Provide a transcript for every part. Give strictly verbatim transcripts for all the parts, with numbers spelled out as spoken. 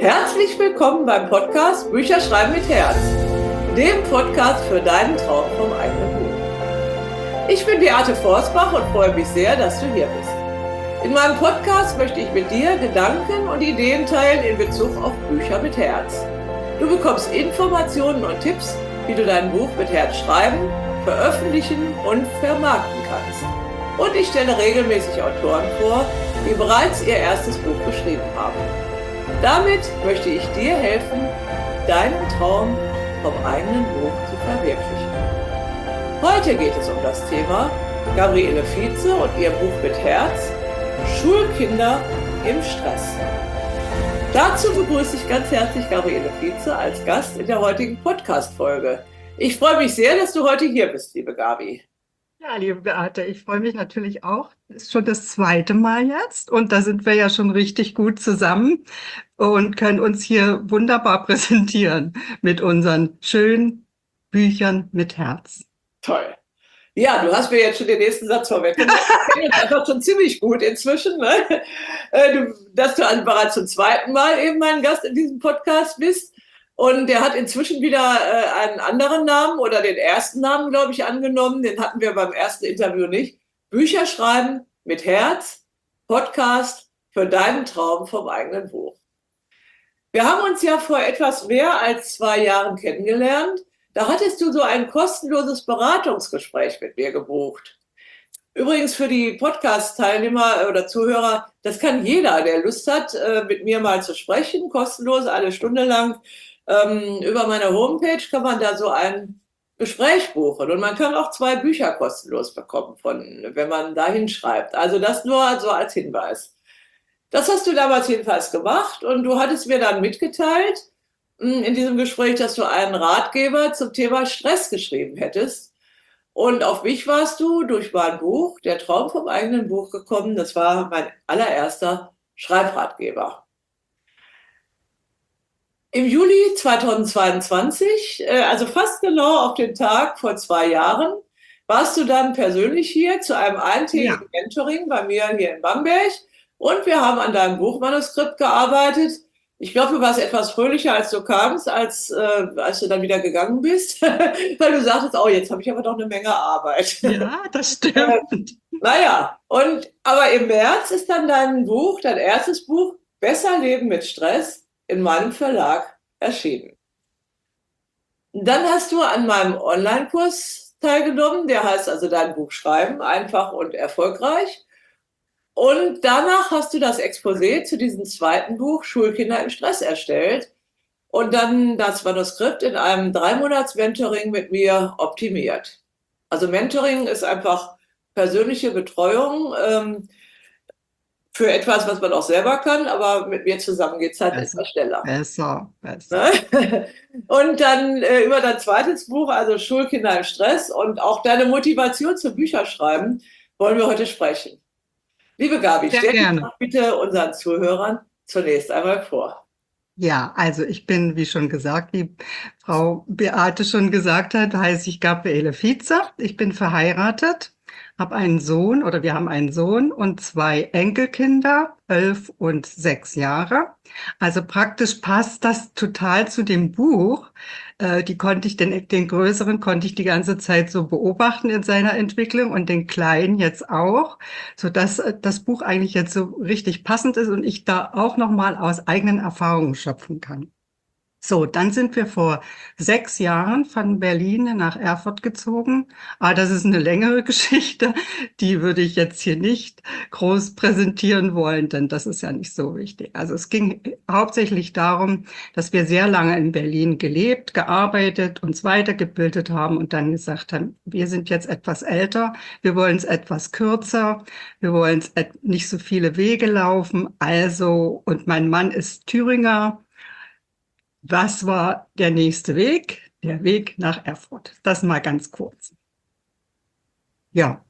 Herzlich willkommen beim Podcast Bücher schreiben mit Herz, dem Podcast für deinen Traum vom eigenen Buch. Ich bin Beate Forsbach und freue mich sehr, dass du hier bist. In meinem Podcast möchte ich mit dir Gedanken und Ideen teilen in Bezug auf Bücher mit Herz. Du bekommst Informationen und Tipps, wie du dein Buch mit Herz schreiben, veröffentlichen und vermarkten kannst. Und ich stelle regelmäßig Autoren vor, die bereits ihr erstes Buch geschrieben haben. Damit möchte ich dir helfen, deinen Traum vom eigenen Buch zu verwirklichen. Heute geht es um das Thema Gabriele Vize und ihr Buch mit Herz, Schulkinder im Stress. Dazu begrüße ich ganz herzlich Gabriele Vize als Gast in der heutigen Podcast-Folge. Ich freue mich sehr, dass du heute hier bist, liebe Gabi. Ja, liebe Beate, ich freue mich natürlich auch. Das ist schon das zweite Mal jetzt und da sind wir ja schon richtig gut zusammen und können uns hier wunderbar präsentieren mit unseren schönen Büchern mit Herz. Toll. Ja, du hast mir jetzt schon den nächsten Satz vorweggenommen. Ich kenne uns einfach schon ziemlich gut inzwischen, ne? du, dass du also bereits zum zweiten Mal eben mein Gast in diesem Podcast bist. Und der hat inzwischen wieder äh, einen anderen Namen oder den ersten Namen, glaube ich, angenommen. Den hatten wir beim ersten Interview nicht. Bücher schreiben mit Herz, Podcast für deinen Traum vom eigenen Buch. Wir haben uns ja vor etwas mehr als zwei Jahren kennengelernt. Da hattest du so ein kostenloses Beratungsgespräch mit mir gebucht. Übrigens für die Podcast-Teilnehmer oder Zuhörer, das kann jeder, der Lust hat, äh, mit mir mal zu sprechen, kostenlos, eine Stunde lang. Ähm, über meine Homepage kann man da so ein Gespräch buchen und man kann auch zwei Bücher kostenlos bekommen, von, wenn man da hinschreibt. Also das nur so als Hinweis. Das hast du damals jedenfalls gemacht und du hattest mir dann mitgeteilt in diesem Gespräch, dass du einen Ratgeber zum Thema Stress geschrieben hättest. Und auf mich warst du durch mein Buch, der Traum vom eigenen Buch, gekommen. Das war mein allererster Schreibratgeber. Im Juli zweitausendzweiundzwanzig, also fast genau auf den Tag vor zwei Jahren, warst du dann persönlich hier zu einem eintägigen ja. Mentoring bei mir hier in Bamberg und wir haben an deinem Buchmanuskript gearbeitet. Ich glaube, du warst etwas fröhlicher, als du kamst, als, äh, als du dann wieder gegangen bist, weil du sagtest, oh, jetzt habe ich aber noch eine Menge Arbeit. Ja, das stimmt. naja, und aber im März ist dann dein Buch, dein erstes Buch, Besser Leben mit Stress, in meinem Verlag erschienen. Dann hast du an meinem Online-Kurs teilgenommen, der heißt also Dein Buch schreiben, einfach und erfolgreich. Und danach hast du das Exposé zu diesem zweiten Buch Schulkinder im Stress erstellt und dann das Manuskript in einem Drei-Monats-Mentoring mit mir optimiert. Also Mentoring ist einfach persönliche Betreuung, ähm, für etwas, was man auch selber kann, aber mit mir zusammen geht es halt besser, etwas schneller. Besser, besser. Und dann äh, über dein zweites Buch, also Schulkinder im Stress und auch deine Motivation zum Bücherschreiben, wollen wir heute sprechen. Liebe Gabi, Sehr stell gerne. dich doch bitte unseren Zuhörern zunächst einmal vor. Ja, also ich bin, wie schon gesagt, wie Frau Beate schon gesagt hat, heiße ich Gabriele Vize. Ich bin verheiratet, habe einen Sohn oder wir haben einen Sohn und zwei Enkelkinder, elf und sechs Jahre. Also praktisch passt das total zu dem Buch. Äh, die konnte ich, den, den größeren konnte ich die ganze Zeit so beobachten in seiner Entwicklung und den kleinen jetzt auch, sodass äh, das Buch eigentlich jetzt so richtig passend ist und ich da auch nochmal aus eigenen Erfahrungen schöpfen kann. So, dann sind wir vor sechs Jahren von Berlin nach Erfurt gezogen. Ah, das ist eine längere Geschichte. Die würde ich jetzt hier nicht groß präsentieren wollen, denn das ist ja nicht so wichtig. Also es ging hauptsächlich darum, dass wir sehr lange in Berlin gelebt, gearbeitet, uns weitergebildet haben und dann gesagt haben, wir sind jetzt etwas älter, wir wollen es etwas kürzer, wir wollen es nicht so viele Wege laufen. Also, und mein Mann ist Thüringer. Was war der nächste Weg? Der Weg nach Erfurt. Das mal ganz kurz. Ja.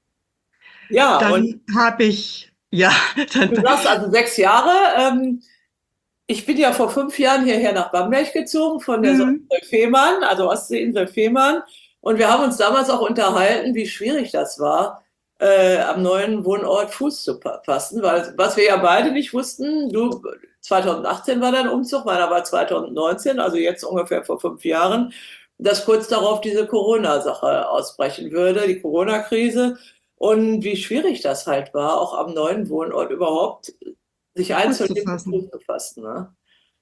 Ja, dann habe ich, ja. Dann, du sagst also sechs Jahre. Ähm, ich bin ja vor fünf Jahren hierher nach Bamberg gezogen, von der mhm. Insel Fehmarn, also Ostseeinsel Fehmarn. Und wir haben uns damals auch unterhalten, wie schwierig das war, äh, am neuen Wohnort Fuß zu fassen, weil was wir ja beide nicht wussten, du zwanzig achtzehn war dein Umzug, meiner war zwanzig neunzehn, also jetzt ungefähr vor fünf Jahren, dass kurz darauf diese Corona-Sache ausbrechen würde, die Corona-Krise und wie schwierig das halt war, auch am neuen Wohnort überhaupt sich Fuß zu einzuleben und Fuß fassen. zu fassen. Ne?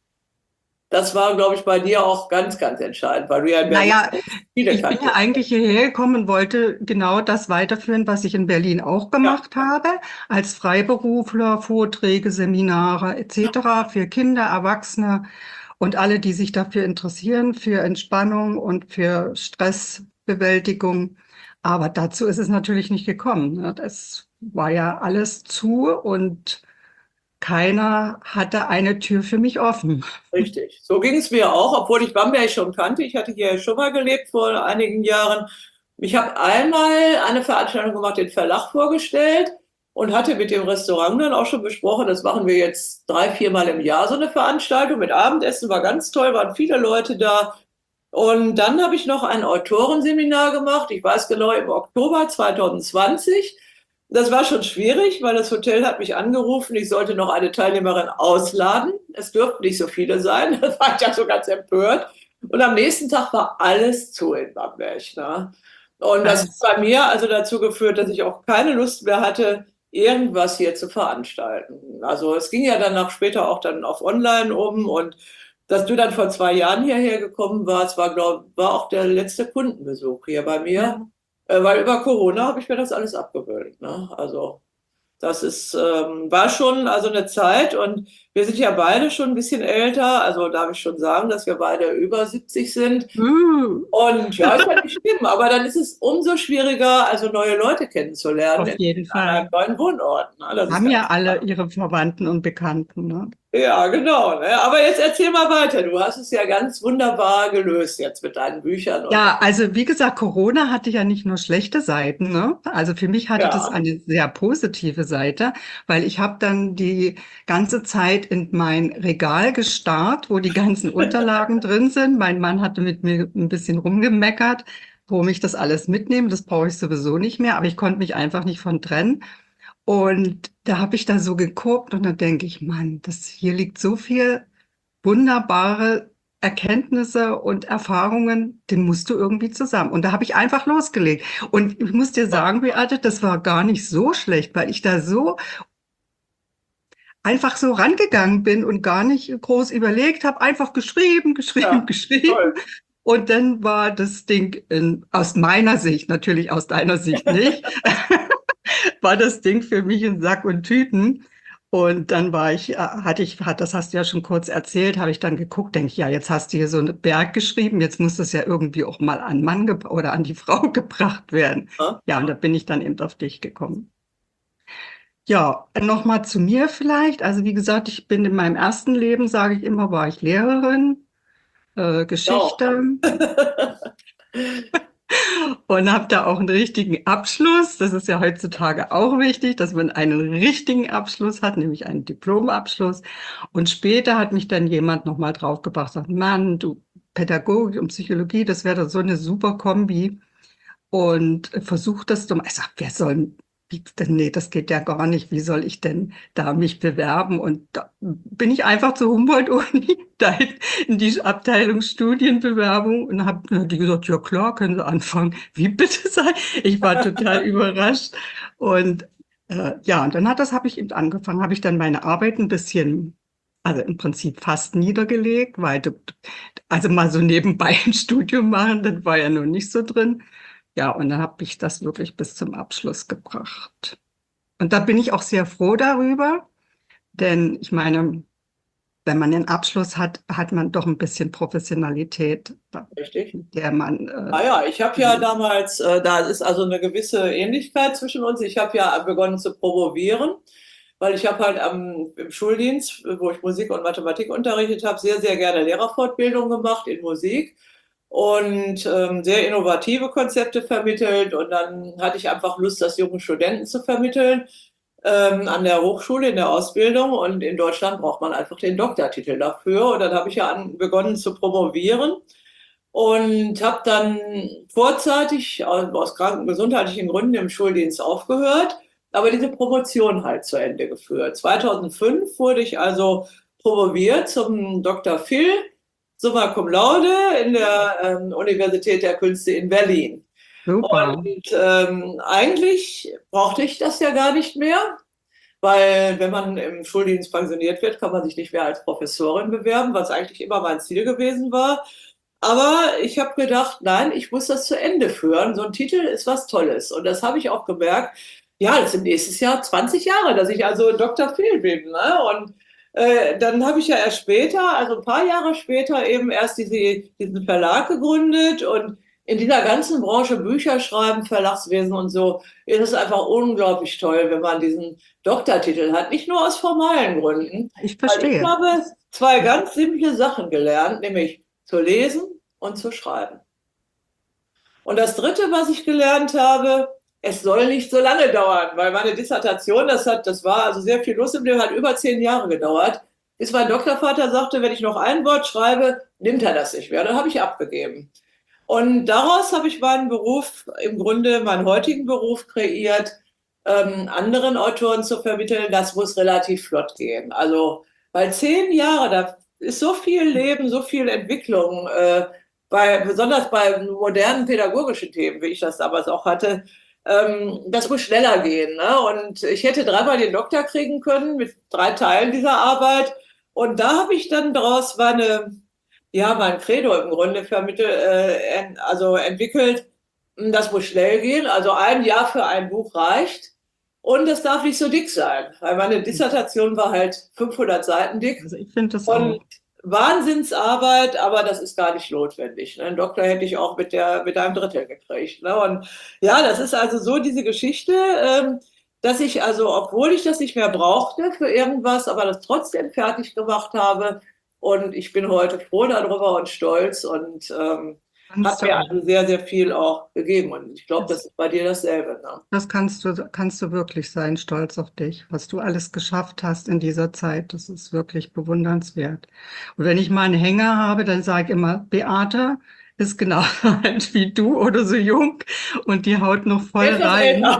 Das war, glaube ich, bei dir auch ganz, ganz entscheidend, weil du ja in Berlin Naja, viele ich bin ja kanntest. eigentlich hierher gekommen und wollte genau das weiterführen, was ich in Berlin auch Ja, gemacht habe, als Freiberufler, Vorträge, Seminare et cetera für Kinder, Erwachsene und alle, die sich dafür interessieren, für Entspannung und für Stressbewältigung. Aber dazu ist es natürlich nicht gekommen. Ne? Das war ja alles zu und keiner hatte eine Tür für mich offen. richtig. So ging es mir auch, obwohl ich Bamberg schon kannte. Ich hatte hier schon mal gelebt vor einigen Jahren. Ich habe einmal eine Veranstaltung gemacht, den Verlag vorgestellt und hatte mit dem Restaurant dann auch schon besprochen, das machen wir jetzt drei, viermal im Jahr so eine Veranstaltung mit Abendessen, war ganz toll, waren viele Leute da. Und dann habe ich noch ein Autorenseminar gemacht, ich weiß genau, im Oktober zwanzig zwanzig. Das war schon schwierig, weil das Hotel hat mich angerufen, ich sollte noch eine Teilnehmerin ausladen. Es dürften nicht so viele sein, da war ich ja so ganz empört. Und am nächsten Tag war alles zu in Bamberg. Ne? Und das hat Das bei mir also dazu geführt, dass ich auch keine Lust mehr hatte, irgendwas hier zu veranstalten. Also es ging ja danach später auch dann auf Online um und dass du dann vor zwei Jahren hierher gekommen warst, war, glaub, war auch der letzte Kundenbesuch hier bei mir, ja. äh, weil über Corona habe ich mir das alles abgewöhnt. Ne? Also das ist, ähm, war schon also eine Zeit und wir sind ja beide schon ein bisschen älter, also darf ich schon sagen, dass wir beide über siebzig sind. Uh, Und ja, ist ja nicht schlimm, aber dann ist es umso schwieriger, also neue Leute kennenzulernen auf in, jeden an einem Fall. neuen Wohnort. Ne? Das ist Haben ja ganz alle klar. ihre Verwandten und Bekannten, ne? Ja, genau. Ne? Aber jetzt erzähl mal weiter. Du hast es ja ganz wunderbar gelöst jetzt mit deinen Büchern und Ja, also wie gesagt, Corona hatte ja nicht nur schlechte Seiten, ne? Also für mich hatte das ja. eine sehr positive Seite, weil ich habe dann die ganze Zeit in mein Regal gestarrt, wo die ganzen Unterlagen drin sind. Mein Mann hatte mit mir ein bisschen rumgemeckert, warum ich das alles mitnehme. Das brauche ich sowieso nicht mehr, aber ich konnte mich einfach nicht von trennen. Und da habe ich da so geguckt und dann denke ich, Mann, das hier liegt so viel wunderbare Erkenntnisse und Erfahrungen, den musst du irgendwie zusammen. Und da habe ich einfach losgelegt. Und ich muss dir sagen, Beate, das war gar nicht so schlecht, weil ich da so einfach so rangegangen bin und gar nicht groß überlegt habe, einfach geschrieben, geschrieben, Ja, geschrieben. toll. Und dann war das Ding in, aus meiner Sicht, natürlich aus deiner Sicht nicht, war das Ding für mich in Sack und Tüten. Und dann war ich, äh, hatte ich, hat, das hast du ja schon kurz erzählt, habe ich dann geguckt, denke ich, ja, jetzt hast du hier so einen Berg geschrieben, jetzt muss das ja irgendwie auch mal an Mann ge- oder an die Frau gebracht werden. Ja, Ja, und da bin ich dann eben auf dich gekommen. Ja, nochmal zu mir vielleicht. Also wie gesagt, ich bin in meinem ersten Leben, sage ich immer, war ich Lehrerin, äh, genau. Geschichte. Und habe da auch einen richtigen Abschluss. Das ist ja heutzutage auch wichtig, dass man einen richtigen Abschluss hat, nämlich einen Diplomabschluss. Und später hat mich dann jemand nochmal draufgebracht, sagt, Mann, du Pädagogik und Psychologie, das wäre doch so eine super Kombi. Und versuch das doch mal. Ich sag, wer soll, wie, denn, nee, das geht ja gar nicht. Wie soll ich denn da mich bewerben? Und da bin ich einfach zur Humboldt-Uni, da in die Abteilung Studienbewerbung und habe die gesagt, ja klar, können Sie anfangen. Wie bitte sei? Ich war total überrascht. Und äh, ja, und dann hat das, habe ich eben angefangen, habe ich dann meine Arbeit ein bisschen, also im Prinzip fast niedergelegt, weil du, also mal so nebenbei ein Studium machen, das war ja nun nicht so drin. Ja, und dann habe ich das wirklich bis zum Abschluss gebracht. Und da bin ich auch sehr froh darüber, denn ich meine, wenn man den Abschluss hat, hat man doch ein bisschen Professionalität, Richtig. mit der man, äh, Ah ja, ich habe ja damals, äh, da ist also eine gewisse Ähnlichkeit zwischen uns. Ich habe ja begonnen zu promovieren, weil ich habe halt am, im Schuldienst, wo ich Musik und Mathematik unterrichtet habe, sehr, sehr gerne Lehrerfortbildung gemacht in Musik und ähm, sehr innovative Konzepte vermittelt. Und dann hatte ich einfach Lust, das jungen Studenten zu vermitteln ähm, an der Hochschule in der Ausbildung. Und in Deutschland braucht man einfach den Doktortitel dafür. Und dann habe ich ja an, begonnen zu promovieren. und habe dann vorzeitig aus, aus kranken gesundheitlichen Gründen im Schuldienst aufgehört, aber diese Promotion halt zu Ende geführt. zweitausendfünf wurde ich also promoviert zum Doktor Phil, summa cum laude in der ähm, Universität der Künste in Berlin. Super. Und ähm, eigentlich brauchte ich das ja gar nicht mehr, weil wenn man im Schuldienst pensioniert wird, kann man sich nicht mehr als Professorin bewerben, was eigentlich immer mein Ziel gewesen war. Aber ich habe gedacht, nein, ich muss das zu Ende führen. So ein Titel ist was Tolles. Und das habe ich auch gemerkt. Ja, das sind nächstes Jahr zwanzig Jahre, dass ich also Doktor Phil bin. Ne? Und äh, dann habe ich ja erst später, also ein paar Jahre später, eben erst diese, diesen Verlag gegründet. Und in dieser ganzen Branche Bücher schreiben, Verlagswesen und so, ist es einfach unglaublich toll, wenn man diesen Doktortitel hat. Nicht nur aus formalen Gründen. Ich Weil ich verstehe. habe zwei ganz simple Sachen gelernt, nämlich zu lesen und zu schreiben. Und das Dritte, was ich gelernt habe, es soll nicht so lange dauern, weil meine Dissertation, das hat, das war also sehr viel los im Leben, hat über zehn Jahre gedauert, bis mein Doktorvater sagte, wenn ich noch ein Wort schreibe, nimmt er das nicht mehr. Dann habe ich abgegeben. Und daraus habe ich meinen Beruf, im Grunde meinen heutigen Beruf kreiert, ähm, anderen Autoren zu vermitteln, das muss relativ flott gehen. Also, weil zehn Jahre, da ist so viel Leben, so viel Entwicklung, äh, bei, besonders bei modernen pädagogischen Themen, wie ich das damals auch hatte, ähm, das muss schneller gehen. Ne? Und ich hätte dreimal den Doktor kriegen können mit drei Teilen dieser Arbeit. Und da habe ich dann daraus meine, ja, mein Credo im Grunde vermittelt, äh, also entwickelt, das muss schnell gehen. Also ein Jahr für ein Buch reicht. Und es darf nicht so dick sein, weil meine Dissertation war halt fünfhundert Seiten dick. Also ich finde das Und auch. Wahnsinnsarbeit, aber das ist gar nicht notwendig. Ne? Einen Doktor hätte ich auch mit der, mit einem Drittel gekriegt. Ne? Und ja, das ist also so diese Geschichte, ähm, dass ich also, obwohl ich das nicht mehr brauchte für irgendwas, aber das trotzdem fertig gemacht habe. Und ich bin heute froh darüber und stolz und ähm, Kannst hat du mir auch. also sehr, sehr viel auch gegeben. Und ich glaube, Das, das ist bei dir dasselbe. Ne? das kannst du, kannst du wirklich sein, stolz auf dich, was du alles geschafft hast in dieser Zeit. Das ist wirklich bewundernswert. Und wenn ich mal einen Hänger habe, dann sage ich immer, Beate ist genau alt wie du oder so jung und die haut noch voll Etwas rein. älter.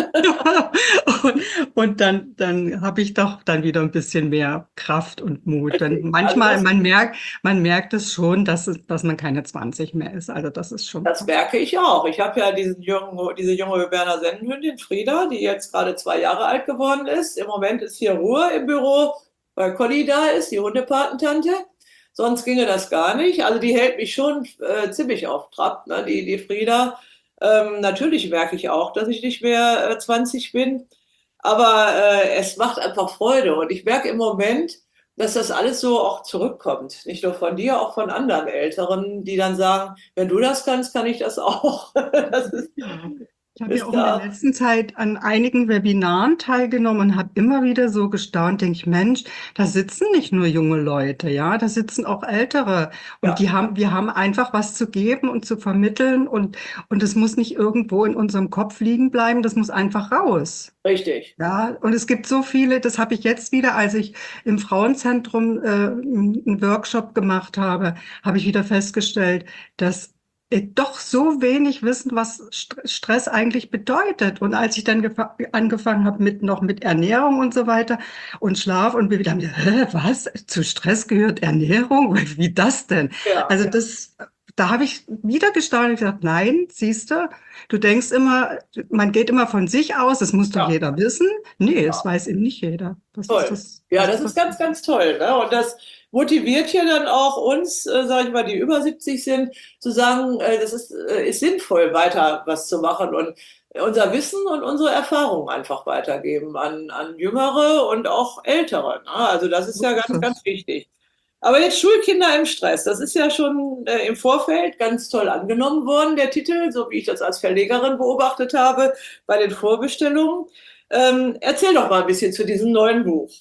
Und, und dann, dann habe ich doch dann wieder ein bisschen mehr Kraft und Mut. Denn Also manchmal, das man merkt, man merkt es schon, dass es, dass man keine zwanzig mehr ist. Also das ist schon Das merke ich auch. Ich habe ja diesen jungen, diese junge Berner Sennenhündin Frieda, die jetzt gerade zwei Jahre alt geworden ist. Im Moment ist hier Ruhe im Büro, weil Conny da ist, die Hundepatentante. Sonst ginge das gar nicht. Also die hält mich schon äh, ziemlich auf Trab, ne? Die, die Frieda. Ähm, natürlich merke ich auch, dass ich nicht mehr äh, zwanzig bin. Aber äh, es macht einfach Freude. Und ich merke im Moment, dass das alles so auch zurückkommt. Nicht nur von dir, auch von anderen Älteren, die dann sagen, wenn du das kannst, kann ich das auch. Das ist, ja. Ich habe ja ist auch in der da. letzten Zeit an einigen Webinaren teilgenommen und habe immer wieder so gestaunt, denke ich, Mensch, da sitzen nicht nur junge Leute, ja, da sitzen auch Ältere und Ja, die haben, wir haben einfach was zu geben und zu vermitteln und und es muss nicht irgendwo in unserem Kopf liegen bleiben, das muss einfach raus. richtig. Ja, und es gibt so viele, das habe ich jetzt wieder, als ich im Frauenzentrum äh, einen Workshop gemacht habe, habe ich wieder festgestellt, dass äh, doch so wenig wissen, was St- Stress eigentlich bedeutet. Und als ich dann gefa- angefangen habe mit noch mit Ernährung und so weiter und Schlaf und wir wieder haben, die, hä, was? Zu Stress gehört Ernährung? Wie das denn? Ja, Also das, da habe ich wieder gestaunt und gesagt, nein, siehst du, du denkst immer, man geht immer von sich aus, das muss doch ja, jeder wissen. Nee, ja, das weiß eben nicht jeder. Das ist toll. das, Ja, das das ist ist das. ganz, ganz toll. Ne? Und das motiviert ja dann auch uns, äh, sage ich mal, die über siebzig sind, zu sagen, äh, das ist, äh, ist sinnvoll, weiter was zu machen und unser Wissen und unsere Erfahrungen einfach weitergeben an, an Jüngere und auch Ältere. Ne? Also das ist So ja ist ganz, es. ganz wichtig. Aber jetzt Schulkinder im Stress, das ist ja schon äh, im Vorfeld ganz toll angenommen worden, der Titel, so wie ich das als Verlegerin beobachtet habe bei den Vorbestellungen. Ähm, erzähl doch mal ein bisschen zu diesem neuen Buch.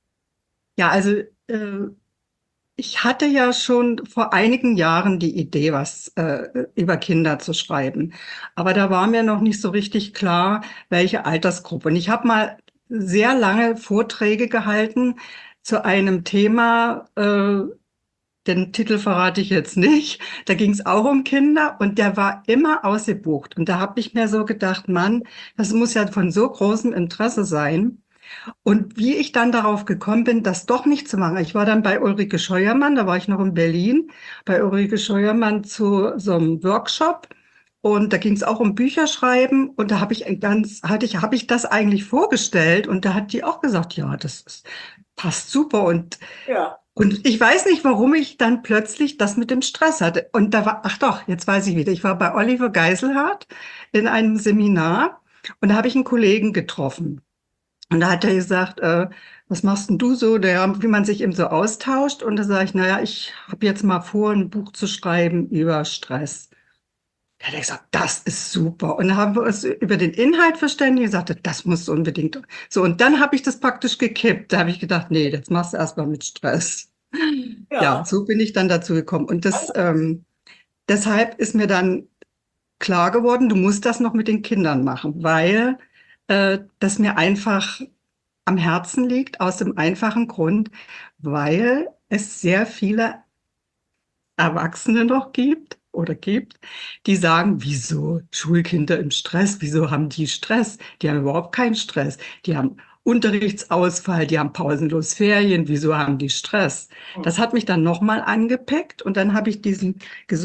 Ja, also äh, ich hatte ja schon vor einigen Jahren die Idee, was äh, über Kinder zu schreiben. Aber da war mir noch nicht so richtig klar, welche Altersgruppe. Und ich habe mal sehr lange Vorträge gehalten zu einem Thema, äh, den Titel verrate ich jetzt nicht. Da ging es auch um Kinder und der war immer ausgebucht. Und da habe ich mir so gedacht, Mann, das muss ja von so großem Interesse sein. Und wie ich dann darauf gekommen bin, das doch nicht zu machen. Ich war dann bei Ulrike Scheuermann, da war ich noch in Berlin, bei Ulrike Scheuermann zu so einem Workshop. Und da ging es auch um Bücherschreiben. Und da habe ich ein ganz, hatte ich, habe ich das eigentlich vorgestellt. Und da hat die auch gesagt, ja, das ist, passt super. Und, Ja. und ich weiß nicht, warum ich dann plötzlich das mit dem Stress hatte. Und da war, ach doch, jetzt weiß ich wieder. Ich war bei Oliver Geiselhardt in einem Seminar und da habe ich einen Kollegen getroffen. Und da hat er gesagt, äh, was machst denn du so, der, wie man sich eben so austauscht. Und da sage ich, naja, ich habe jetzt mal vor, ein Buch zu schreiben über Stress. Da hat er gesagt, das ist super. Und dann haben wir uns über den Inhalt verständigt und gesagt, das musst du unbedingt. So, und dann habe ich das praktisch gekippt. Da habe ich gedacht, nee, das machst du erstmal mit Stress. Ja, Ja. so bin ich dann dazu gekommen. Und das, ähm, deshalb ist mir dann klar geworden, du musst das noch mit den Kindern machen, weil äh, das mir einfach am Herzen liegt, aus dem einfachen Grund, weil es sehr viele Erwachsene noch gibt oder gibt, die sagen, wieso Schulkinder im Stress, wieso haben die Stress? Die haben überhaupt keinen Stress. Die haben Unterrichtsausfall, die haben pausenlos Ferien, wieso haben die Stress? Das hat mich dann nochmal angepackt und dann habe ich diesen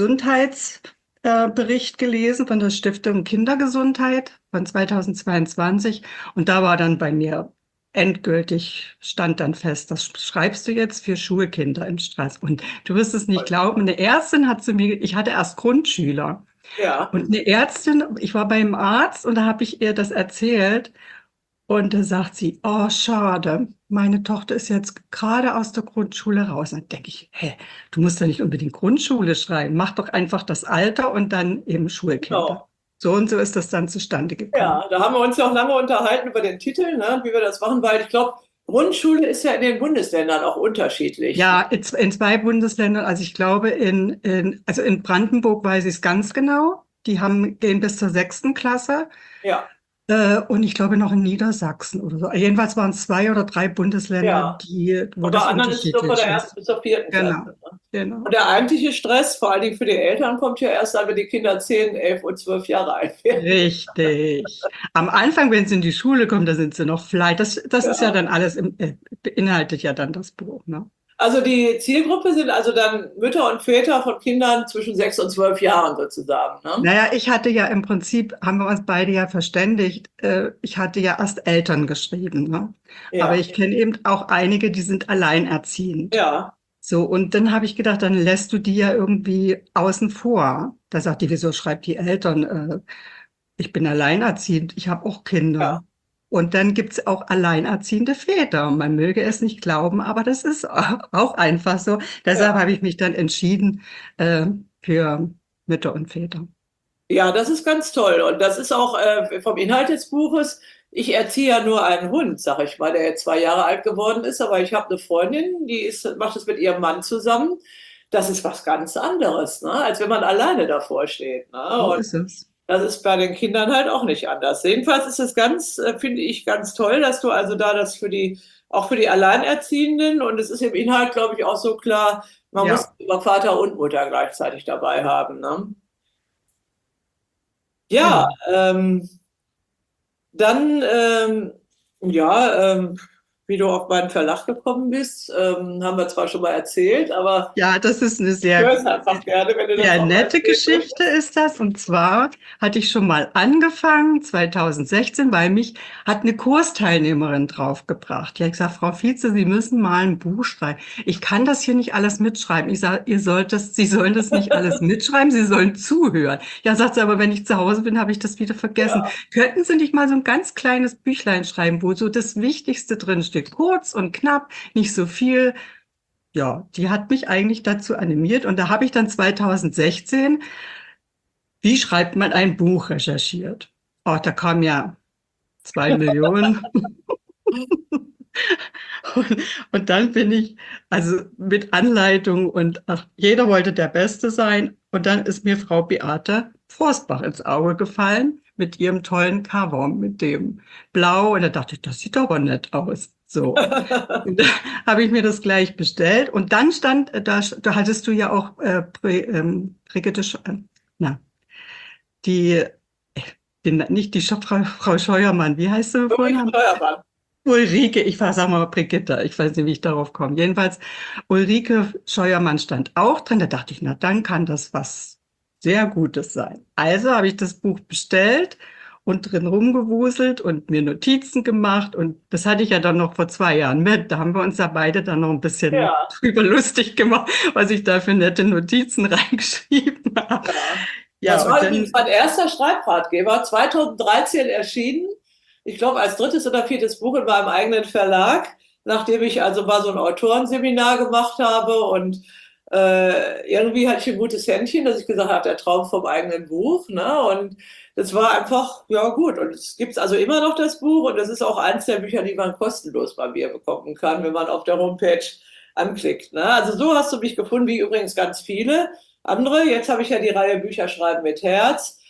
Gesundheitsbericht gelesen von der Stiftung Kindergesundheit von zweitausendzweiundzwanzig und da war dann bei mir endgültig stand dann fest, das schreibst du jetzt für Schulkinder im Stress. Und du wirst es nicht glauben, eine Ärztin hat zu mir, ich hatte erst Grundschüler. Ja. Und eine Ärztin, ich war beim Arzt und da habe ich ihr das erzählt. Und da sagt sie, oh, schade, meine Tochter ist jetzt gerade aus der Grundschule raus. Und dann denke ich, hä, du musst ja nicht unbedingt Grundschule schreiben. Mach doch einfach das Alter und dann eben Schulkinder. Genau. So und so ist das dann zustande gekommen. Ja, da haben wir uns ja auch lange unterhalten über den Titel, ne, wie wir das machen, weil ich glaube, Grundschule ist ja in den Bundesländern auch unterschiedlich. Ja, in z- in zwei Bundesländern, also ich glaube in, in, also in Brandenburg weiß ich es ganz genau. Die haben, gehen bis zur sechsten Klasse. Ja, Äh, und ich glaube noch in Niedersachsen oder so. Jedenfalls waren es zwei oder drei Bundesländer, ja. die, wo Und bei das anderen ist es nur von der unterschiedlich ersten ist. bis zur vierten Klasse. Genau, Ne? genau. Und der eigentliche Stress, vor allen Dingen für die Eltern, kommt ja erst an, wenn die Kinder zehn, elf und zwölf Jahre alt werden. Richtig. Am Anfang, wenn sie in die Schule kommen, da sind sie noch fleißig. Das, das ist ja Ja. dann alles, im, äh, beinhaltet ja dann das Buch, ne? Also die Zielgruppe sind also dann Mütter und Väter von Kindern zwischen sechs und zwölf Jahren sozusagen. Ne? Naja, ich hatte ja im Prinzip, haben wir uns beide ja verständigt, äh, ich hatte ja erst Eltern geschrieben, ne? Aber Ja, ich kenne eben auch einige, die sind alleinerziehend. ja, So, und dann habe ich gedacht, dann lässt du die ja irgendwie außen vor. Da sagt die, wieso schreibt die Eltern, äh, ich bin alleinerziehend, ich habe auch ja, Kinder. Und dann gibt's auch alleinerziehende Väter. Man möge es nicht glauben, aber das ist auch einfach so. Deshalb ja. habe ich mich dann entschieden äh, für Mütter und Väter. Ja, das ist ganz toll. Und das ist auch äh, vom Inhalt des Buches. Ich erziehe ja nur einen Hund, sag ich mal, der jetzt zwei Jahre alt geworden ist. Aber ich habe eine Freundin, die ist, macht es mit ihrem Mann zusammen. Das ist was ganz anderes, ne? Als wenn man alleine davor steht. Ne? So Und ist es. das ist bei den Kindern halt auch nicht anders. Jedenfalls ist es ganz, äh, finde ich, ganz toll, dass du also da das für die, auch für die Alleinerziehenden und es ist im Inhalt, glaube ich, auch so klar, man muss Ja, immer Vater und Mutter gleichzeitig dabei haben. Ne? Ja, genau. ähm, dann, ähm, ja, ähm, wie du auf meinen Verlag gekommen bist, ähm, haben wir zwar schon mal erzählt, aber Ja, das ist eine ich sehr, höre es einfach gerne, wenn du das sehr auch mal nette erzählst. Geschichte ist das. Und zwar hatte ich schon mal angefangen, zweitausendsechzehn, weil mich hat eine Kursteilnehmerin draufgebracht. Die hat gesagt, Frau Vize, Sie müssen mal ein Buch schreiben. Ich kann das hier nicht alles mitschreiben. Ich sage, ihr sollt das, Sie sollen das nicht alles mitschreiben, Sie sollen zuhören. Ja, sagt sie, aber wenn ich zu Hause bin, habe ich das wieder vergessen. Ja, Könnten Sie nicht mal so ein ganz kleines Büchlein schreiben, wo so das Wichtigste drin steht? Kurz und knapp, nicht so viel. Ja, die hat mich eigentlich dazu animiert und da habe ich dann zweitausendsechzehn, wie schreibt man ein Buch, recherchiert. Oh, da kam ja zwei Millionen. Und, und dann bin ich, also mit Anleitung und ach, jeder wollte der Beste sein. Und dann ist mir Frau Beate Forstbach ins Auge gefallen mit ihrem tollen Cover, mit dem Blau. Und da dachte ich, das sieht aber nett aus. So. Und da habe ich mir das gleich bestellt. Und dann stand, äh, da, da hattest du ja auch äh, Bri- ähm, Brigitte, Sch- äh, na, die, äh, die, nicht die Sch- Frau, Frau Scheuermann, wie heißt sie mit Ulrike Vornamen? Steuermann. Ulrike, ich sag mal Brigitte, ich weiß nicht, wie ich darauf komme. Jedenfalls, Ulrike Scheuermann stand auch drin. Da dachte ich, na, dann kann das was sehr Gutes sein. Also habe ich das Buch bestellt und drin rumgewuselt und mir Notizen gemacht. Und das hatte ich ja dann noch vor zwei Jahren mit. Da haben wir uns ja beide dann noch ein bisschen Ja, drüber lustig gemacht, was ich da für nette Notizen reingeschrieben habe. ja. Ja, Das war und übrigens dann, mein erster Schreibratgeber, zweitausenddreizehn erschienen. Ich glaube, als drittes oder viertes Buch in meinem eigenen Verlag, nachdem ich also mal so ein Autorenseminar gemacht habe und äh, irgendwie hatte ich ein gutes Händchen, dass ich gesagt habe, der Traum vom eigenen Buch. Ne? Und das war einfach, ja gut. Und es gibt also immer noch das Buch und das ist auch eins der Bücher, die man kostenlos bei mir bekommen kann, wenn man auf der Homepage anklickt. Ne? Also so hast du mich gefunden, wie übrigens ganz viele andere. Jetzt habe ich ja die Reihe Bücher schreiben mit Herz.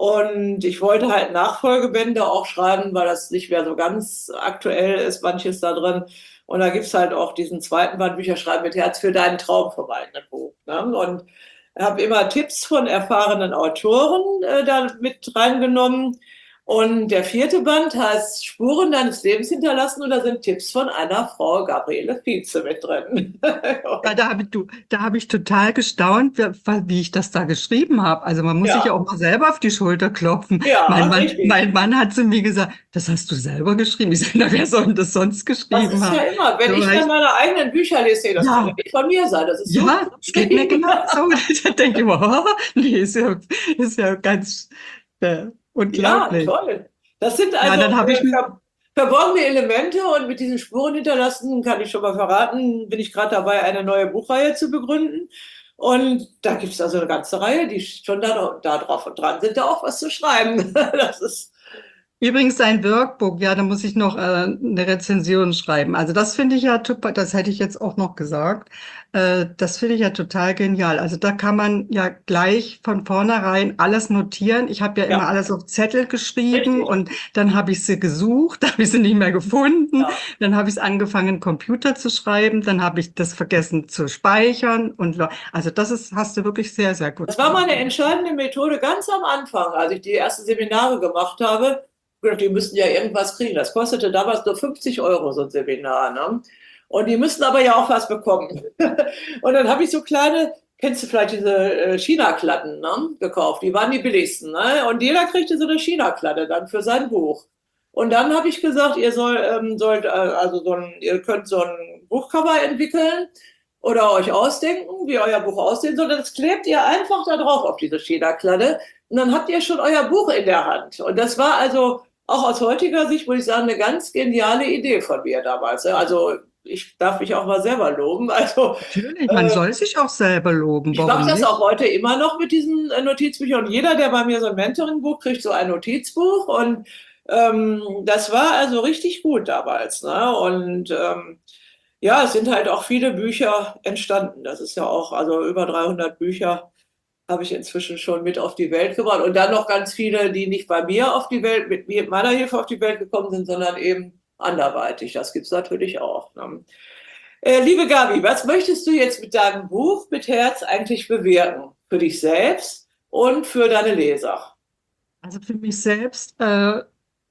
Und ich wollte halt Nachfolgebände auch schreiben, weil das nicht mehr so ganz aktuell ist, manches da drin. Und da gibt's halt auch diesen zweiten Band Bücher schreiben mit Herz für deinen Traum vom eigenen Buch. Ne? Und habe immer Tipps von erfahrenen Autoren äh, da mit reingenommen. Und der vierte Band heißt Spuren deines Lebens hinterlassen und da sind Tipps von einer Frau, Gabriele Vize, mit drin. ja, da habe ich, du, da habe ich total gestaunt, wie, wie ich das da geschrieben habe. Also man muss sich ja Ja, auch mal selber auf die Schulter klopfen. ja, Mein Mann, richtig. mein Mann hat zu mir gesagt, das hast du selber geschrieben. Ich sage, na, wer soll denn das sonst Das geschrieben ist ja haben? immer, wenn Da ich war dann ich, meine eigenen Bücher lese, das kann ja ja, nicht von mir sein, das ist so ja, gut es geht mir geschrieben. genauso. Da denke ich mir, oh, nee, ist ja, ist ja ganz äh, Ja, unglaublich. toll. Das sind Ja, also dann habe ich äh, mir, ver verborgene Elemente und mit diesen Spuren hinterlassen, kann ich schon mal verraten, bin ich gerade dabei, eine neue Buchreihe zu begründen. Und da gibt es also eine ganze Reihe, die schon da, da drauf und dran sind, da auch was zu schreiben. Das ist, übrigens ein Workbook, ja, da muss ich noch äh, eine Rezension schreiben. Also das finde ich ja super, das hätte ich jetzt auch noch gesagt. Äh, das finde ich ja total genial. Also da kann man ja gleich von vornherein alles notieren. Ich habe ja immer ja, alles auf Zettel geschrieben richtig. und dann habe ich sie gesucht, da habe ich sie nicht mehr gefunden. Ja. Dann habe ich es angefangen, Computer zu schreiben, dann habe ich das vergessen zu speichern und lo- also das ist, hast du wirklich sehr, sehr Das gut war gemacht. meine entscheidende Methode ganz am Anfang, als ich die ersten Seminare gemacht habe. Ich gedacht, die müssten ja irgendwas kriegen. Das kostete damals nur fünfzig Euro, so ein Seminar. Ne? Und die müssten aber ja auch was bekommen. Und dann habe ich so kleine, kennst du vielleicht diese äh, China-Kladden, ne, gekauft. Die waren die billigsten. Ne? Und jeder kriegte so eine China-Kladde dann für sein Buch. Und dann habe ich gesagt, ihr soll, ähm, sollt, äh, also so ein, ihr könnt so ein Buchcover entwickeln oder euch ausdenken, wie euer Buch aussehen soll. Das klebt ihr einfach da drauf auf diese China-Kladde und dann habt ihr schon euer Buch in der Hand. Und das war also auch aus heutiger Sicht, würde ich sagen, eine ganz geniale Idee von mir damals. Also ich darf mich auch mal selber loben. Also Natürlich, man äh, soll sich auch selber loben, ich mache warum das auch nicht? heute immer noch mit diesen äh, Notizbüchern. Und jeder, der bei mir so ein Mentoring-Buch kriegt, so ein Notizbuch. Und ähm, das war also richtig gut damals. Ne? Und ähm, ja, es sind halt auch viele Bücher entstanden. Das ist ja auch, also über dreihundert Bücher habe ich inzwischen schon mit auf die Welt gebracht. Und dann noch ganz viele, die nicht bei mir auf die Welt, mit mir, meiner Hilfe auf die Welt gekommen sind, sondern eben anderweitig. Das gibt's natürlich auch. Ne? Äh, liebe Gabi, was möchtest du jetzt mit deinem Buch mit Herz eigentlich bewirken? Für dich selbst und für deine Leser? Also für mich selbst äh,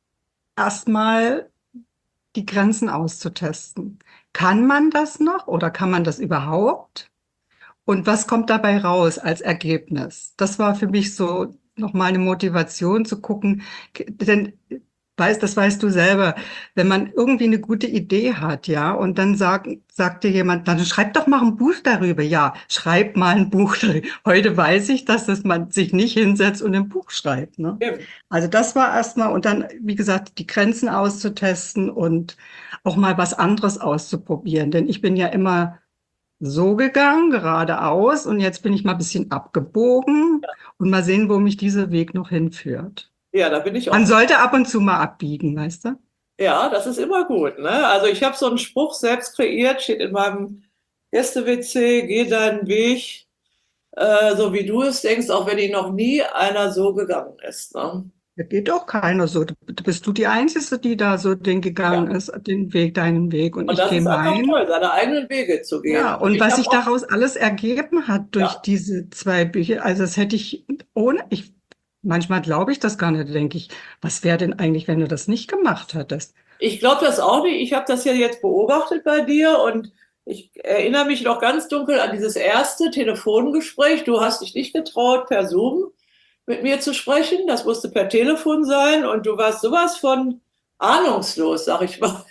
erstmal die Grenzen auszutesten. Kann man das noch oder kann man das überhaupt? Und was kommt dabei raus als Ergebnis? Das war für mich so nochmal eine Motivation zu gucken, denn weißt, das weißt du selber, wenn man irgendwie eine gute Idee hat, ja, und dann sagt, sagt dir jemand, dann schreib doch mal ein Buch darüber. Ja, schreib mal ein Buch darüber. Heute weiß ich, dass das man sich nicht hinsetzt und ein Buch schreibt, ne? Ja, Also das war erstmal und dann, wie gesagt, die Grenzen auszutesten und auch mal was anderes auszuprobieren. Denn ich bin ja immer so gegangen, geradeaus und jetzt bin ich mal ein bisschen abgebogen und mal sehen, wo mich dieser Weg noch hinführt. ja, da bin ich Man auch. sollte ab und zu mal abbiegen, weißt du? Ja, das ist immer gut. Ne? Also ich habe so einen Spruch selbst kreiert, steht in meinem Gäste-W C, geh deinen Weg, äh, so wie du es denkst, auch wenn ihn noch nie einer so gegangen ist. Ne? Da geht auch keiner so. Du du bist du die Einzige, die da so den Ja. gegangen ist, den Weg, deinen Weg. Und Und ich das gehe ist einfach meinen. toll, seine eigenen Wege zu gehen. Ja, Und und ich was habe sich auch, daraus alles ergeben hat durch ja, diese zwei Bücher, also das hätte ich ohne, ich, manchmal glaube ich das gar nicht, denke ich, was wäre denn eigentlich, wenn du das nicht gemacht hättest? ich glaube das auch nicht. Ich habe das ja jetzt beobachtet bei dir und ich erinnere mich noch ganz dunkel an dieses erste Telefongespräch. Du hast dich nicht getraut, per Zoom mit mir zu sprechen. Das musste per Telefon sein und du warst sowas von ahnungslos, sag ich mal.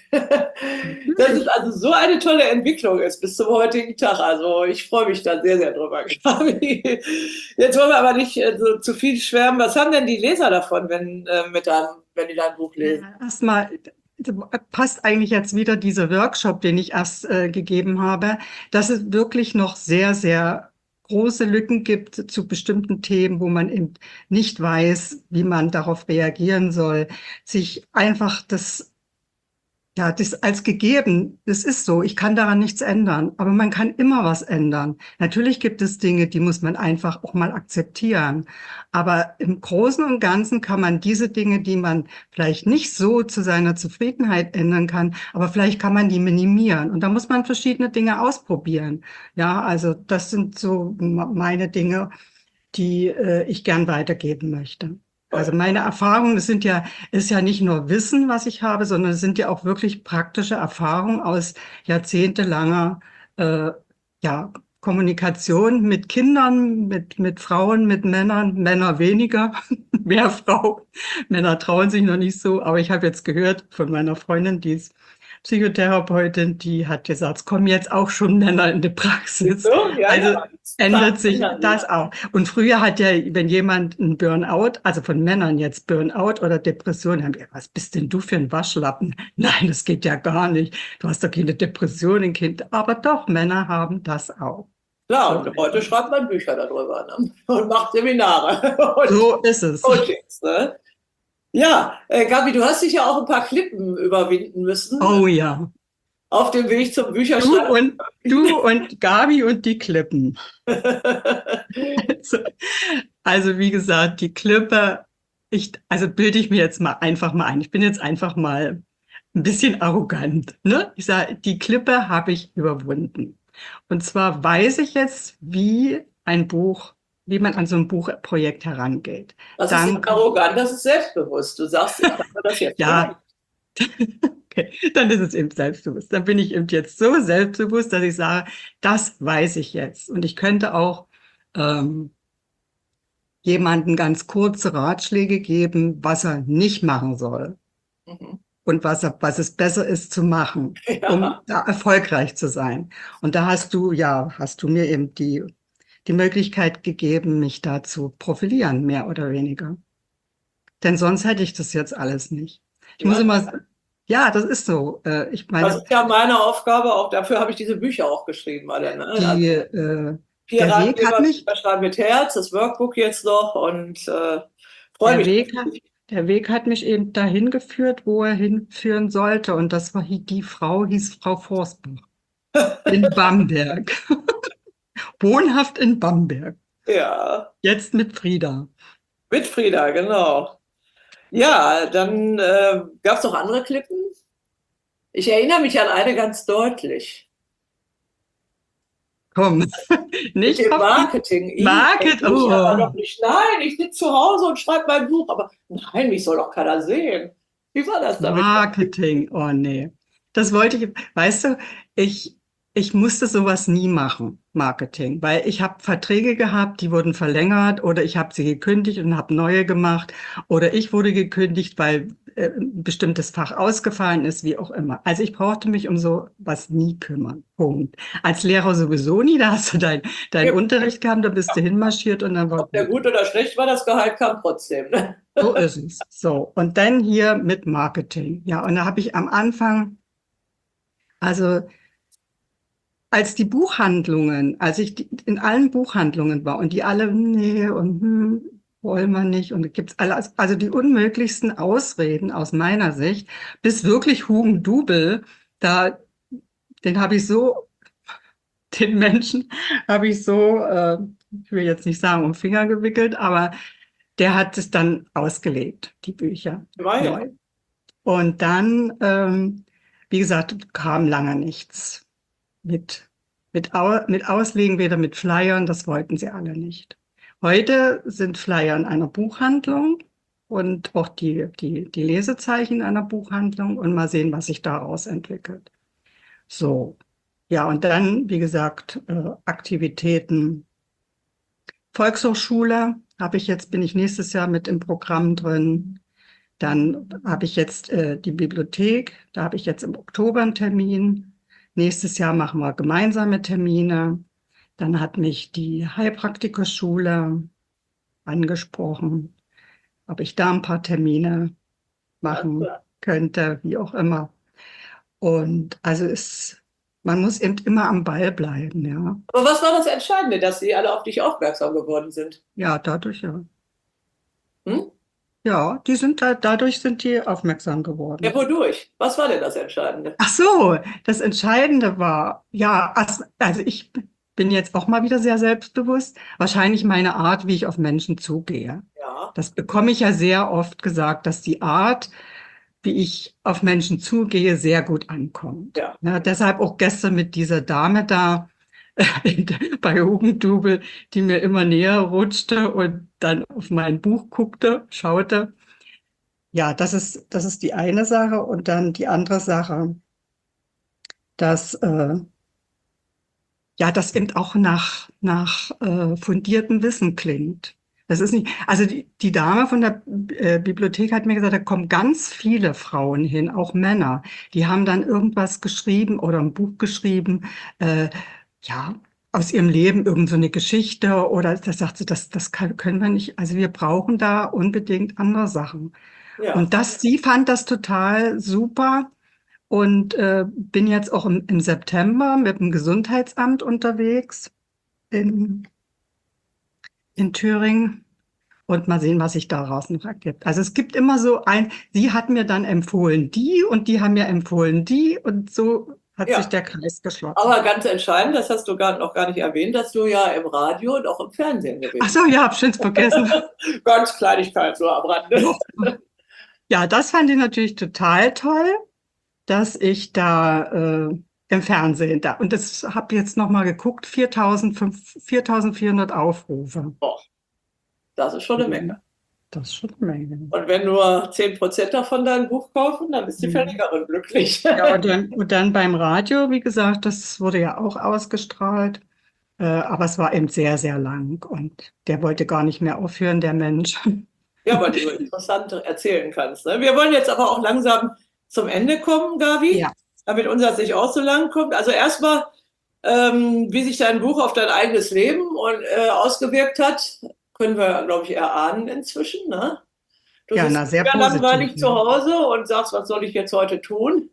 Dass es Natürlich. also so eine tolle Entwicklung ist bis zum heutigen Tag. Also ich freue mich da sehr, sehr drüber. Gabi. Jetzt wollen wir aber nicht äh, so zu viel schwärmen. Was haben denn die Leser davon, wenn, äh, mit deinem, wenn die dein Buch lesen? Ja, erstmal passt eigentlich jetzt wieder dieser Workshop, den ich erst äh, gegeben habe, dass es wirklich noch sehr, sehr große Lücken gibt zu bestimmten Themen, wo man eben nicht weiß, wie man darauf reagieren soll, sich einfach das Ja, das als gegeben, das ist so. Ich kann daran nichts ändern, aber man kann immer was ändern. Natürlich gibt es Dinge, die muss man einfach auch mal akzeptieren. Aber im Großen und Ganzen kann man diese Dinge, die man vielleicht nicht so zu seiner Zufriedenheit ändern kann, aber vielleicht kann man die minimieren. Und da muss man verschiedene Dinge ausprobieren. Ja, also das sind so meine Dinge, die äh, ich gern weitergeben möchte. Also Toll. meine Erfahrungen, das sind ja, ist ja nicht nur Wissen, was ich habe, sondern es sind ja auch wirklich praktische Erfahrungen aus jahrzehntelanger äh, ja, Kommunikation mit Kindern, mit, mit Frauen, mit Männern, Männer weniger, mehr Frauen. Männer trauen sich noch nicht so, aber ich habe jetzt gehört von meiner Freundin, die ist Psychotherapeutin, die hat gesagt, es kommen jetzt auch schon Männer in die Praxis. So, ja, Also ja. ändert Zeiten sich ändern sich. das auch. Und früher hat ja, wenn jemand einen Burnout, also von Männern jetzt Burnout oder Depression, haben wir, was bist denn du für ein Waschlappen? Nein, das geht ja gar nicht. Du hast doch keine Depression, Kind. Aber doch, Männer haben das auch. Klar, So und ist heute es. schreibt man Bücher darüber, ne? Und macht Seminare und So ist es. Coachings. Ne? Ja, äh, Gabi, du hast dich ja auch ein paar Klippen überwinden müssen Oh ja. auf dem Weg zum Du Bücherschreiben. und du und Gabi und die Klippen. Also, also wie gesagt, die Klippe, ich, also bilde ich mir jetzt mal einfach mal ein. Ich bin jetzt einfach mal ein bisschen arrogant. Ne? Ich sage, die Klippe habe ich überwunden. Und zwar weiß ich jetzt, wie ein Buch, wie man an so ein Buchprojekt herangeht. Das ist nicht Dank, arrogant, das ist selbstbewusst. Du sagst, ich habe das jetzt gelernt. ja, okay, dann ist es eben selbstbewusst. Dann bin ich eben jetzt so selbstbewusst, dass ich sage, das weiß ich jetzt. Und ich könnte auch ähm, jemanden ganz kurze Ratschläge geben, was er nicht machen soll Mhm. und was, er, was es besser ist zu machen, um Ja, da erfolgreich zu sein. Und da hast du, ja, hast du mir eben die, die Möglichkeit gegeben, mich da zu profilieren, mehr oder weniger. Denn sonst hätte ich das jetzt alles nicht. Ich muss ja, immer, ja, das ist so. Äh, Ich das meine, ist ja meine Aufgabe, auch dafür habe ich diese Bücher auch geschrieben, alle. Ne? Also die, äh, vier der Weg hat Ratgeber, mich, Schreiben mit Herz, das Workbook jetzt noch und äh, freue der mich. Weg hat, der Weg hat mich eben dahin geführt, wo er hinführen sollte. Und das war die Frau, hieß Frau Forstbach in Bamberg. Wohnhaft in Bamberg. Ja, Jetzt mit Frieda. mit Frieda, genau. Ja, dann äh, gab es noch andere Klippen. Ich erinnere mich an eine ganz deutlich. Komm, Mit nicht dem auf die Marketing. Ich, Market. ich aber Oh, doch nicht. Nein, ich sitze zu Hause und schreibe mein Buch. Aber nein, mich soll doch keiner sehen. Wie war das damit? Marketing. Oh nee. Das wollte ich, weißt du, ich, ich musste sowas nie machen, Marketing, weil ich habe Verträge gehabt, die wurden verlängert oder ich habe sie gekündigt und habe neue gemacht oder ich wurde gekündigt, weil äh, ein bestimmtes Fach ausgefallen ist, wie auch immer. Also ich brauchte mich um so was nie kümmern. Punkt. Als Lehrer sowieso nie, da hast du dein, deinen Unterricht gehabt, da bist du hinmarschiert und dann war Ob der gut. gut oder schlecht war, das Gehalt kam trotzdem. Ne? So ist es. So. Und dann hier mit Marketing. Ja, und da habe ich am Anfang, also als die Buchhandlungen, als ich die, in allen Buchhandlungen war und die alle, nee, und hm, wollen wir nicht, und gibt's alle, also die unmöglichsten Ausreden aus meiner Sicht, bis wirklich Hugendubel, da, den habe ich so, den Menschen habe ich so, äh, ich will jetzt nicht sagen, um Finger gewickelt, aber der hat es dann ausgelegt, die Bücher, War ja. neu. Und dann, ähm, wie gesagt, kam lange nichts mit, mit, Au mit Auslegen, weder mit Flyern, das wollten sie alle nicht. Heute sind Flyer in einer Buchhandlung und auch die, die, die Lesezeichen in einer Buchhandlung und mal sehen, was sich daraus entwickelt. So, ja, und dann, wie gesagt, äh, Aktivitäten. Volkshochschule habe ich jetzt, bin ich nächstes Jahr mit im Programm drin. Dann habe ich jetzt äh, die Bibliothek, da habe ich jetzt im Oktober einen Termin. Nächstes Jahr machen wir gemeinsame Termine. Dann hat mich die Heilpraktikerschule angesprochen, ob ich da ein paar Termine machen könnte, wie auch immer. Und also es, man muss eben immer am Ball bleiben, ja. Aber was war das Entscheidende, dass sie alle auf dich aufmerksam geworden sind? Ja, dadurch ja. Hm? Ja, die sind da, dadurch sind die aufmerksam geworden. Ja, wodurch? Was war denn das Entscheidende? Ach so, das Entscheidende war, ja, also also ich bin jetzt auch mal wieder sehr selbstbewusst. Wahrscheinlich meine Art, wie ich auf Menschen zugehe. Ja, Das bekomme ich ja sehr oft gesagt, dass die Art, wie ich auf Menschen zugehe, sehr gut ankommt. ja. Ja, deshalb auch gestern mit dieser Dame da bei Hugendubel, die mir immer näher rutschte und dann auf mein Buch guckte, schaute. Ja, das ist, das ist die eine Sache. Und dann die andere Sache, dass, äh, ja, das eben auch nach, nach äh, fundiertem Wissen klingt. Das ist nicht, also die, die Dame von der äh, Bibliothek hat mir gesagt, da kommen ganz viele Frauen hin, auch Männer. Die haben dann irgendwas geschrieben oder ein Buch geschrieben, äh, ja, aus ihrem Leben irgend so eine Geschichte oder das sagt sie, das, das kann, können wir nicht, also wir brauchen da unbedingt andere Sachen. Ja. Und das, sie fand das total super und äh, bin jetzt auch im, im September mit dem Gesundheitsamt unterwegs in, in Thüringen und mal sehen, was sich daraus noch ergibt. Also es gibt immer so ein, sie hat mir dann empfohlen die und die haben mir empfohlen die und so hat Ja. sich der Kreis geschlossen. Aber ganz entscheidend, das hast du gar, noch gar nicht erwähnt, dass du ja im Radio und auch im Fernsehen gewesen Ach so, ja, hab schön's vergessen. Ganz Kleinigkeit so am Rande. Ja, das fand ich natürlich total toll, dass ich da äh, im Fernsehen da und das habe jetzt noch mal geguckt, viertausendvierhundert Aufrufe. Oh, das ist schon eine Menge. Das ist schon eine Menge. Und wenn nur zehn Prozent davon dein Buch kaufen, dann ist die Mhm. Verlegerin glücklich. Ja, und dann, und dann beim Radio, wie gesagt, das wurde ja auch ausgestrahlt, äh, aber es war eben sehr, sehr lang und der wollte gar nicht mehr aufhören, der Mensch. Ja, weil du so interessant erzählen kannst. Ne? Wir wollen jetzt aber auch langsam zum Ende kommen, Gabi, Ja. damit unser nicht auch so lang kommt. Also erstmal, ähm, wie sich dein Buch auf dein eigenes Leben und, äh, ausgewirkt hat, können wir, glaube ich, erahnen inzwischen. Ne? Du Ja, sitzt na, sehr wieder positiv, langweilig ja. zu Hause und sagst, was soll ich jetzt heute tun?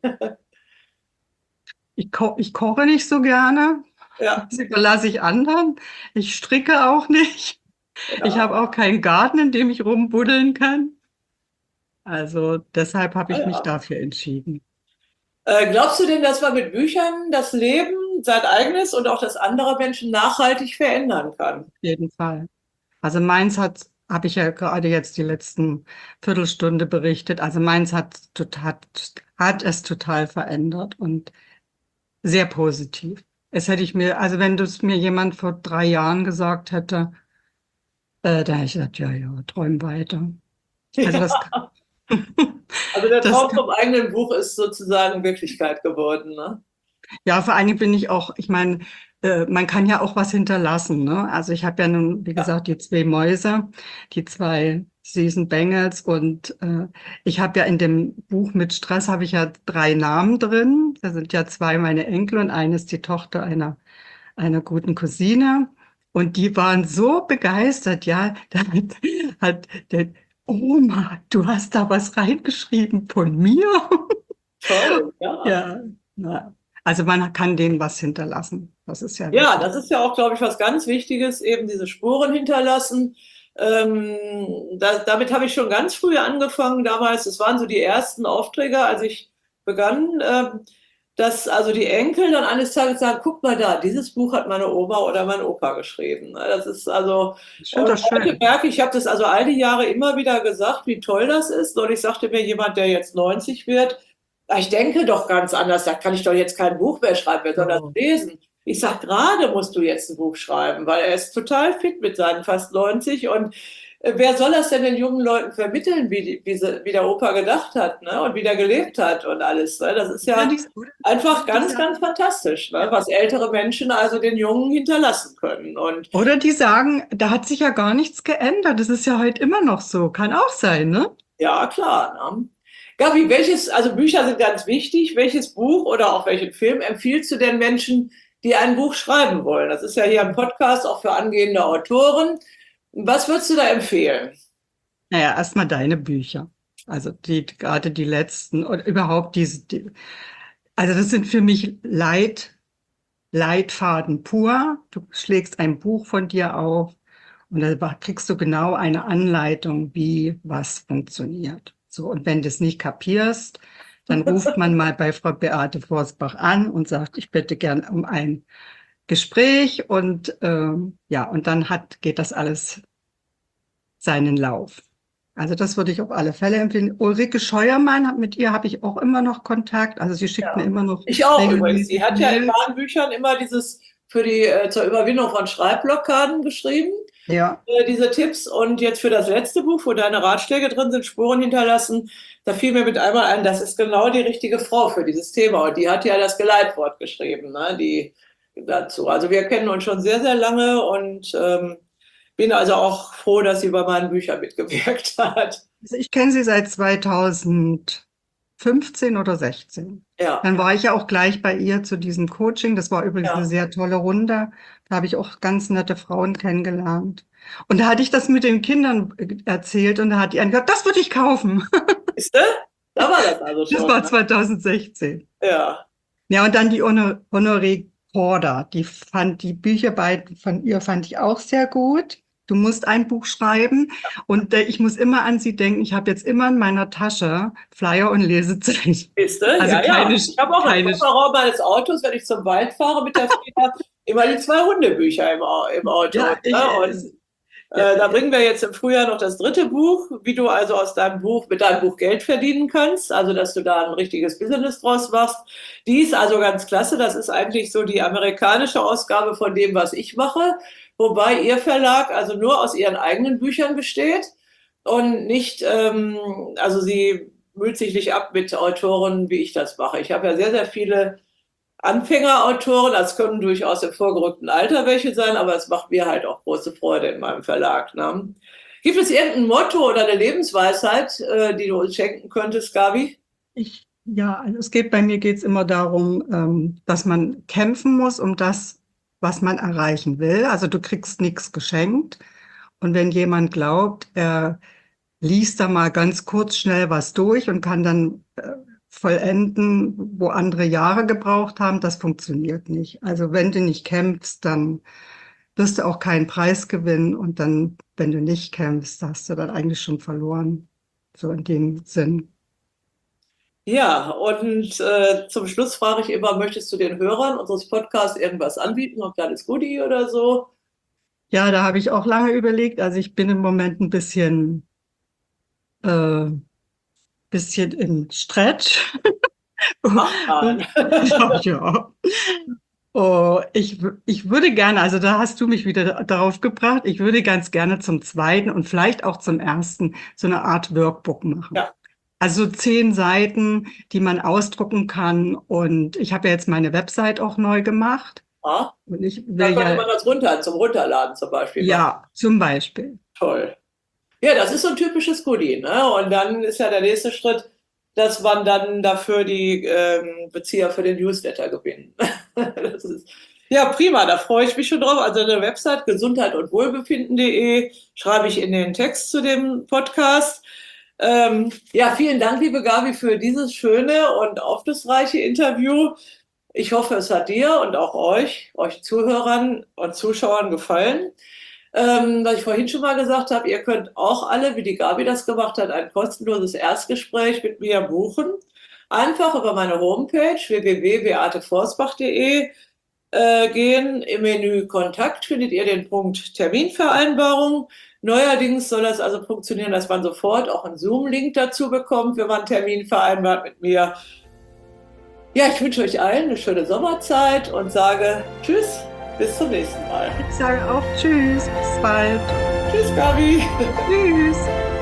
Ich, ko ich koche nicht so gerne, Ja, das überlasse ich anderen. Ich stricke auch nicht. Ich ja. habe auch keinen Garten, in dem ich rumbuddeln kann. Also deshalb habe Ah, ich mich ja. dafür entschieden. Äh, glaubst du denn, dass man mit Büchern das Leben, sein eigenes und auch das anderer Menschen nachhaltig verändern kann? Auf jeden Fall. Also meins hat, habe ich ja gerade jetzt die letzten Viertelstunde berichtet, also meins hat, total, hat es total verändert und sehr positiv. Es hätte ich mir, also wenn das mir jemand vor drei Jahren gesagt hätte, äh, da hätte ich gesagt, ja, ja, träum weiter. Also das, Also der das Traum vom eigenen Buch ist sozusagen Wirklichkeit geworden, ne? ja, vor allen Dingen bin ich auch, ich meine, äh, man kann ja auch was hinterlassen, ne? Also ich habe ja nun, wie Ja. gesagt, die zwei Mäuse, die zwei süßen Bengels und äh, ich habe ja in dem Buch mit Stress habe ich ja drei Namen drin. Da sind ja zwei meine Enkel und eine ist die Tochter einer einer guten Cousine und die waren so begeistert, ja, da hat, hat der Oma, du hast da was reingeschrieben von mir. Toll, ja. Ja, na, also man kann denen was hinterlassen. Das ist ja Ja, wirklich. das ist ja auch, glaube ich, was ganz Wichtiges, eben diese Spuren hinterlassen. Ähm, da, damit habe ich schon ganz früh angefangen damals. Das waren so die ersten Aufträge, als ich begann. Ähm, dass also die Enkel dann eines Tages sagen, guck mal da, dieses Buch hat meine Oma oder mein Opa geschrieben. Ne? Das ist also, Ich finde und das heute schön. merke ich, ich habe das also all die Jahre immer wieder gesagt, wie toll das ist. Und ich sagte mir, jemand, der jetzt neunzig wird, "Ah, ich denke doch ganz anders, da kann ich doch jetzt kein Buch mehr schreiben, wer soll das So. lesen? Ich sag, gerade musst du jetzt ein Buch schreiben, weil er ist total fit mit seinen fast neunzig und äh, wer soll das denn den jungen Leuten vermitteln, wie, die, wie, sie, wie der Opa gedacht hat, ne? Und wie der gelebt hat und alles. Ne? Das ist Oder ja die, oder einfach die ganz, ganz sagen, fantastisch, ne? ja. Was ältere Menschen also den Jungen hinterlassen können. Und Oder die sagen, da hat sich ja gar nichts geändert. Das ist ja heute immer noch so. Kann auch sein, ne? ja, klar. Ne? Gabi, welches, also Bücher sind ganz wichtig. Welches Buch oder auch welchen Film empfiehlst du den Menschen, die ein Buch schreiben wollen? Das ist ja hier ein Podcast auch für angehende Autoren. Was würdest du da empfehlen? Naja, erstmal deine Bücher. Also die, gerade die letzten oder überhaupt diese, die, also das sind für mich Leit, Leitfaden pur. Du schlägst ein Buch von dir auf und da kriegst du genau eine Anleitung, wie was funktioniert. So, und wenn du es nicht kapierst, dann ruft man mal bei Frau Beate Forsbach an und sagt, ich bitte gern um ein Gespräch und ähm, ja, und dann hat, geht das alles seinen Lauf. Also das würde ich auf alle Fälle empfehlen. Ulrike Scheuermann, hat- mit ihr habe ich auch immer noch Kontakt. Also sie schickt mir Ja. immer noch Ich auch übrigens. Die regelmäßig hat ja in Mails. meinen Büchern immer dieses für die äh, zur Überwindung von Schreibblockaden geschrieben, Ja, äh, diese Tipps. Und jetzt für das letzte Buch, wo deine Ratschläge drin sind, Spuren hinterlassen, da fiel mir mit einmal ein, das ist genau die richtige Frau für dieses Thema. Und die hat ja das Geleitwort geschrieben, ne, die dazu. Also wir kennen uns schon sehr, sehr lange und ähm, bin also auch froh, dass sie bei meinen Büchern mitgewirkt hat. also ich kenne sie seit zweitausendfünfzehn oder sechzehn. Ja, Dann war ich ja auch gleich bei ihr zu diesem Coaching. Das war übrigens eine ja. sehr tolle Runde. Da habe ich auch ganz nette Frauen kennengelernt. Und da hatte ich das mit den Kindern äh, erzählt und da hat die eine gesagt, das würde ich kaufen. Siehste? Da war das also Das schon. war Ne? zweitausendsechzehn. Ja. Ja, und dann die Honor Honoré Korda. Die fand, die Bücher bei, von ihr fand ich auch sehr gut. Du musst ein Buch schreiben. Und äh, ich muss immer an sie denken. Ich habe jetzt immer in meiner Tasche Flyer und Lesezeichen. Siehst du? Also Ja, keine, ja. Ich habe auch im keine, Kofferraum meines Autos, wenn ich zum Wald fahre mit der Frieda, immer die zwei Hundebücher im, Au- im Auto. ja, ich, Ne? äh, Und ja, äh, da bringen wir jetzt im Frühjahr noch das dritte Buch, wie du also aus deinem Buch, mit deinem Buch Geld verdienen kannst. Also, dass du da ein richtiges Business draus machst. Die ist also ganz klasse. Das ist eigentlich so die amerikanische Ausgabe von dem, was ich mache. Wobei ihr Verlag also nur aus ihren eigenen Büchern besteht und nicht, ähm, also sie müht sich nicht ab mit Autoren, wie ich das mache. Ich habe ja sehr, sehr viele Anfängerautoren, das können durchaus im vorgerückten Alter welche sein, aber es macht mir halt auch große Freude in meinem Verlag. Ne? Gibt es irgendein Motto oder eine Lebensweisheit, äh, die du uns schenken könntest, Gabi? ich, ja, also es geht, bei mir geht es immer darum, ähm, dass man kämpfen muss um das, was man erreichen will. Also du kriegst nichts geschenkt. Und wenn jemand glaubt, er liest da mal ganz kurz schnell was durch und kann dann äh, vollenden, wo andere Jahre gebraucht haben, das funktioniert nicht. Also wenn du nicht kämpfst, dann wirst du auch keinen Preis gewinnen und dann, wenn du nicht kämpfst, hast du dann eigentlich schon verloren. So in dem Sinn. Ja, und äh, zum Schluss frage ich immer, möchtest du den Hörern unseres Podcasts irgendwas anbieten, ein kleines Goodie oder so? Ja, da habe ich auch lange überlegt. Also ich bin im Moment ein bisschen, äh, bisschen im Stretch. Mach Und, mal. ja, ja. Oh, ich, wü- ich würde gerne, also da hast du mich wieder da- darauf gebracht, ich würde ganz gerne zum zweiten und vielleicht auch zum ersten so eine Art Workbook machen. Ja, Also so zehn Seiten, die man ausdrucken kann. Und ich habe ja jetzt meine Website auch neu gemacht. ja. Und ich Da will könnte ja, man das runter, zum Runterladen zum Beispiel machen. ja, zum Beispiel. Toll. Ja, das ist so ein typisches Goodie, ne? Und dann ist ja der nächste Schritt, dass man dann dafür die ähm, Bezieher für den Newsletter gewinnt. Das ist, ja, prima, da freue ich mich schon drauf. Also eine Website gesundheit und wohlbefinden punkt de schreibe ich in den Text zu dem Podcast. Ähm, ja, vielen Dank, liebe Gabi, für dieses schöne und aufschlussreiche Interview. Ich hoffe, es hat dir und auch euch, euch Zuhörern und Zuschauern gefallen. Ähm, was ich vorhin schon mal gesagt habe, ihr könnt auch alle, wie die Gabi das gemacht hat, ein kostenloses Erstgespräch mit mir buchen. einfach über meine Homepage w w w punkt beate forsbach punkt de äh, gehen. Im Menü Kontakt findet ihr den Punkt Terminvereinbarung. Neuerdings soll das also funktionieren, dass man sofort auch einen Zoom-Link dazu bekommt, wenn man einen Termin vereinbart mit mir. Ja, ich wünsche euch allen eine schöne Sommerzeit und sage Tschüss, bis zum nächsten Mal. Ich sage auch Tschüss, bis bald. Tschüss, Gabi. Tschüss.